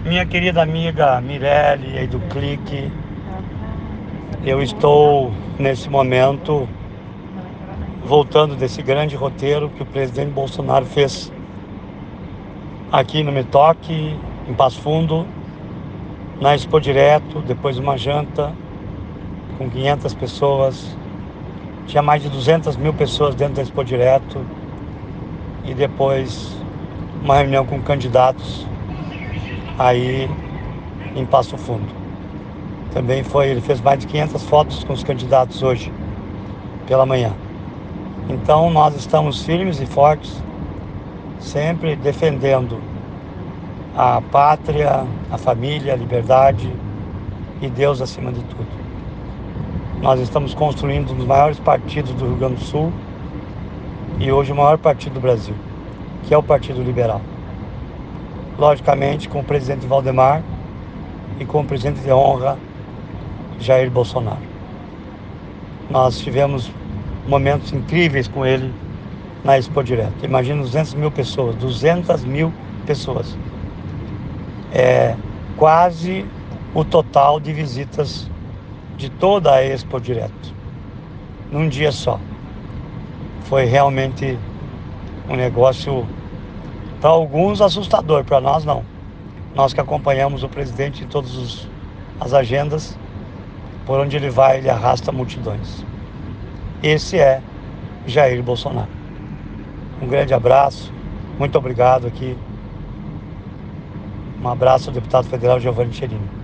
Minha querida amiga Mirelle aí do Clique, eu estou nesse momento voltando desse grande roteiro que o presidente Bolsonaro fez aqui no Metoque, em Passo Fundo, na Expo Direto, depois uma janta com 500 pessoas. Tinha mais de 200 mil pessoas dentro da Expo Direto e depois uma reunião com candidatos aí em Passo Fundo. Também ele fez mais de 500 fotos com os candidatos hoje, pela manhã. Então nós estamos firmes e fortes, sempre defendendo a pátria, a família, a liberdade e Deus acima de tudo. Nós estamos construindo um dos maiores partidos do Rio Grande do Sul e hoje o maior partido do Brasil, que é o Partido Liberal. Logicamente com o presidente Valdemar e com o presidente de honra, Jair Bolsonaro. Nós tivemos momentos incríveis com ele na Expo Direto. Imagina 200 mil pessoas, 200 mil pessoas. É quase o total de visitas de toda a Expo Direto, num dia só. Foi realmente um negócio, para alguns, assustador, para nós não. Nós que acompanhamos o presidente em todas as agendas, por onde ele vai, ele arrasta multidões. Esse é Jair Bolsonaro. Um grande abraço, muito obrigado aqui. Um abraço ao deputado federal Giovanni Cherini.